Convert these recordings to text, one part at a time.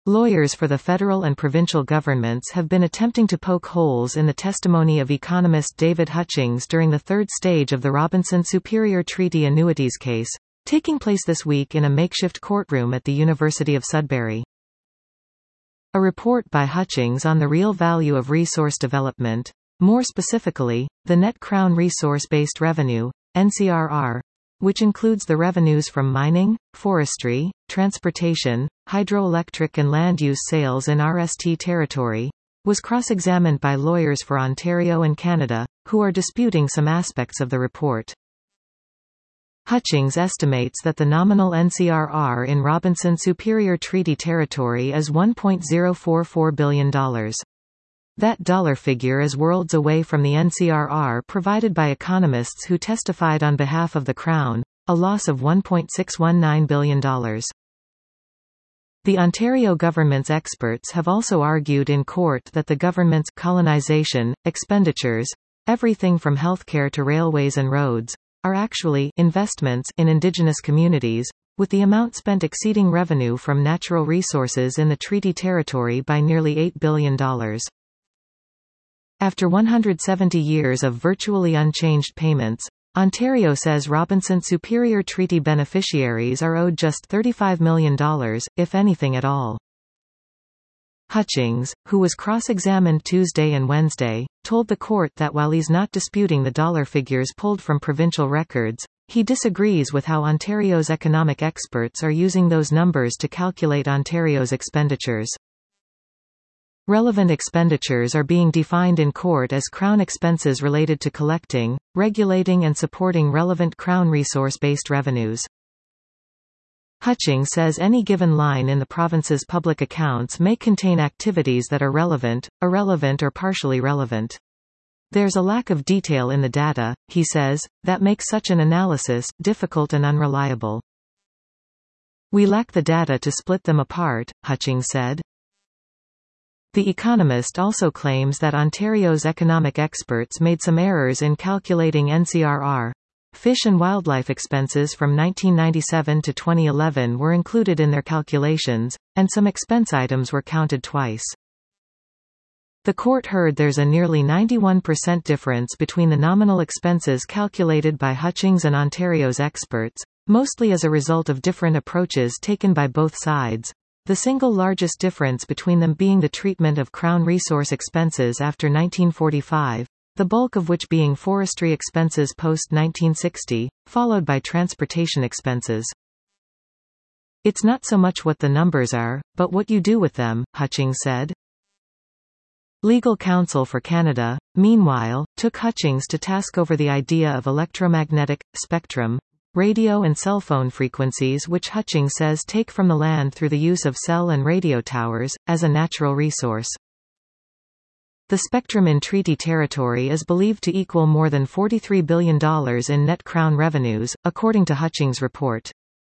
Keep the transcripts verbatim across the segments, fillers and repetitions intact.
Lawyers for the federal and provincial governments have been attempting to poke holes in the testimony of economist David Hutchings during the third stage of the Robinson Superior Treaty Annuities case, taking place this week in a makeshift courtroom at the University of Sudbury. A report by Hutchings on the real value of resource development, more specifically, the net Crown Resource-Based Revenue, N C R R, which includes the revenues from mining, forestry, transportation, hydroelectric and land use sales in R S T territory, was cross-examined by lawyers for Ontario and Canada, who are disputing some aspects of the report. Hutchings estimates that the nominal N C R R in Robinson Superior Treaty Territory is one point zero four four billion dollars. That dollar figure is worlds away from the N C R R provided by economists who testified on behalf of the Crown, a loss of one point six one nine billion dollars. The Ontario government's experts have also argued in court that the government's colonization expenditures, everything from healthcare to railways and roads, are actually investments in Indigenous communities, with the amount spent exceeding revenue from natural resources in the treaty territory by nearly eight billion dollars. After one hundred seventy years of virtually unchanged payments, Ontario says Robinson Superior Treaty beneficiaries are owed just thirty-five million dollars, if anything at all. Hutchings, who was cross-examined Tuesday and Wednesday, told the court that while he's not disputing the dollar figures pulled from provincial records, he disagrees with how Ontario's economic experts are using those numbers to calculate Ontario's expenditures. Relevant expenditures are being defined in court as Crown expenses related to collecting, regulating and supporting relevant Crown resource-based revenues. Hutchings says any given line in the province's public accounts may contain activities that are relevant, irrelevant or partially relevant. There's a lack of detail in the data, he says, that makes such an analysis difficult and unreliable. We lack the data to split them apart, Hutchings said. The Economist also claims that Ontario's economic experts made some errors in calculating N C R R. Fish and wildlife expenses from nineteen ninety-seven to twenty eleven were included in their calculations, and some expense items were counted twice. The court heard there's a nearly ninety-one percent difference between the nominal expenses calculated by Hutchings and Ontario's experts, mostly as a result of different approaches taken by both sides, the single largest difference between them being the treatment of Crown resource expenses after nineteen forty-five, the bulk of which being forestry expenses post nineteen sixty, followed by transportation expenses. It's not so much what the numbers are, but what you do with them, Hutchings said. Legal counsel for Canada, meanwhile, took Hutchings to task over the idea of electromagnetic spectrum, radio and cell phone frequencies which Hutchings says take from the land through the use of cell and radio towers, as a natural resource. The spectrum in treaty territory is believed to equal more than forty-three billion dollars in net Crown revenues, according to Hutchings' report.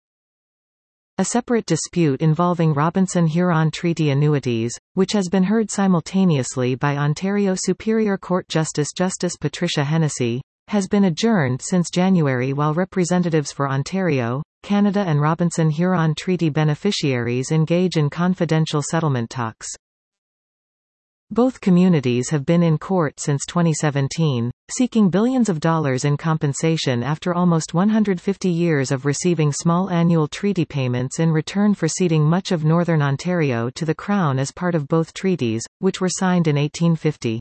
A separate dispute involving Robinson-Huron Treaty annuities, which has been heard simultaneously by Ontario Superior Court Justice Justice Patricia Hennessy, has been adjourned since January while representatives for Ontario, Canada and Robinson-Huron Treaty beneficiaries engage in confidential settlement talks. Both communities have been in court since twenty seventeen, seeking billions of dollars in compensation after almost one hundred fifty years of receiving small annual treaty payments in return for ceding much of Northern Ontario to the Crown as part of both treaties, which were signed in eighteen fifty.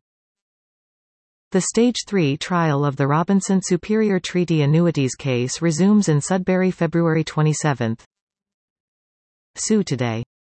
The Stage three trial of the Robinson Superior Treaty Annuities case resumes in Sudbury February twenty-seventh. Sue today.